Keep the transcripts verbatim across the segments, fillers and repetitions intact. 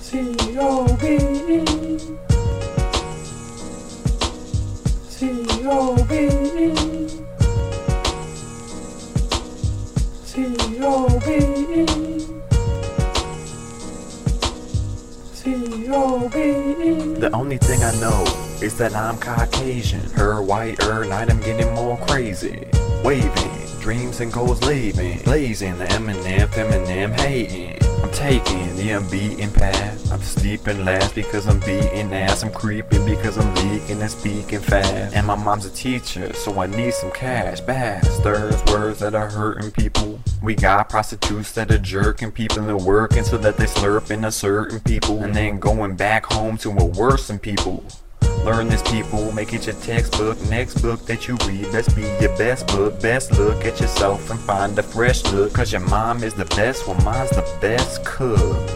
C O B E, C O B E, C O B E, C O B E. The only thing I know is that I'm Caucasian. Her white, her night, I'm getting more crazy. Waving, dreams and goals leaving. Blazing the Eminem, Eminem hating. I'm taking the unbeaten path. I'm sleeping last because I'm beating ass. I'm creeping because I'm leaking and speaking fast. And my mom's a teacher, so I need some cash. Bastards, words that are hurting people. We got prostitutes that are jerking people and working so that they slurping a certain people. And then going back home to a worsen people. Learn this, people, make it your textbook. Next book that you read, best be your best book. Best look at yourself and find a fresh look. Cause your mom is the best, well mine's the best cook.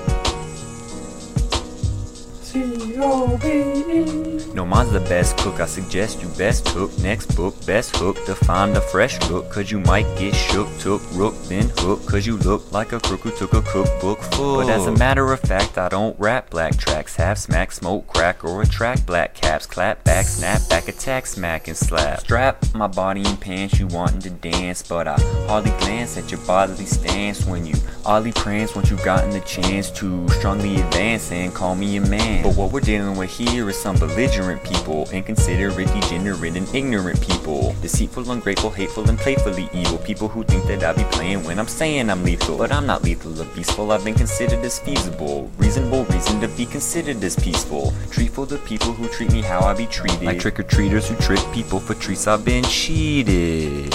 C O B E. No, mine's the best cook, I suggest you best took next book, best hook to find a fresh look. Cause you might get shook, took rook, then hook. Cause you look like a crook who took a cookbook full. But as a matter of fact, I don't rap black tracks. Half smack, smoke, crack, or attract black caps. Clap back, snap back, attack, smack, and slap. Strap my body in pants, you wanting to dance. But I hardly glance at your bodily stance when you oddly prance once you've gotten the chance to strongly advance and call me a man. But what we're dealing with here is some belligerent people, inconsiderate, degenerate, and ignorant people. Deceitful, ungrateful, hateful, and playfully evil. People who think that I be playing when I'm saying I'm lethal. But I'm not lethal or peaceful, I've been considered as feasible. Reasonable reason to be considered as peaceful. Treatful to people who treat me how I be treated. Like trick-or-treaters who trick people for treats, I've been cheated.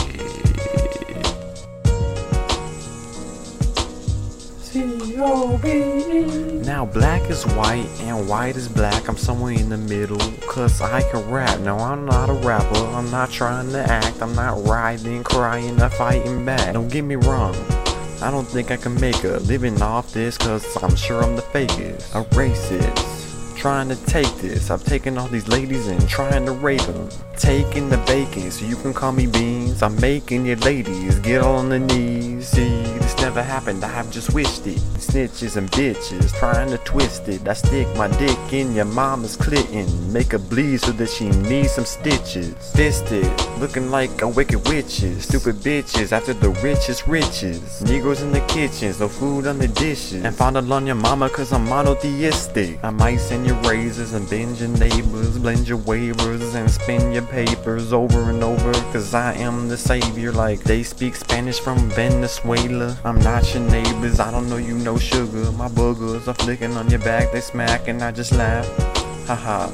C O B E. Now black is white and white is black. I'm somewhere in the middle, cause I can rap. No, I'm not a rapper, I'm not trying to act. I'm not writhing, crying, or fighting back. Don't get me wrong, I don't think I can make a living off this, cause I'm sure I'm the fakest. A racist, trying to take this. I'm taking all these ladies and trying to rape them. Taking the bacon so you can call me beans. I'm making your ladies get on the knees. See, this never happened, I have just wished it. Snitches and bitches trying to twist it. I stick my dick in your mama's clittin', make her bleed so that she needs some stitches. Fisted, looking like a wicked witches. Stupid bitches after the richest riches. Negroes in the kitchens, no food on the dishes. And found it on your mama cause I'm monotheistic. I might send your razors and bend your neighbors, blend your waivers and spin your papers over and over. Cause I am the savior, like they speak Spanish from Venezuela. I'm not your neighbors, I don't know you no sugar. My boogers are flicking on your back, they smack and I just laugh. Haha.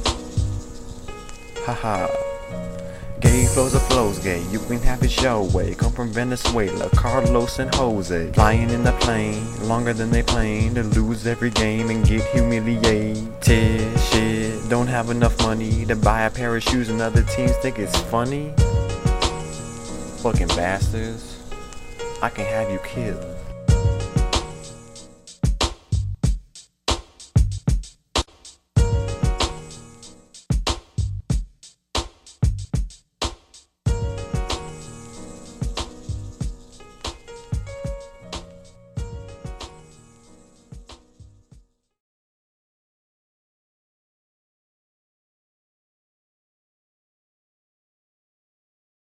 Haha. Gay flows are flows gay, you can have it your way. Come from Venezuela, Carlos and Jose. Flying in the plane, longer than they plane. To lose every game and get humiliated. Shit, don't have enough money to buy a pair of shoes and other teams think it's funny. Fucking bastards, I can have you killed.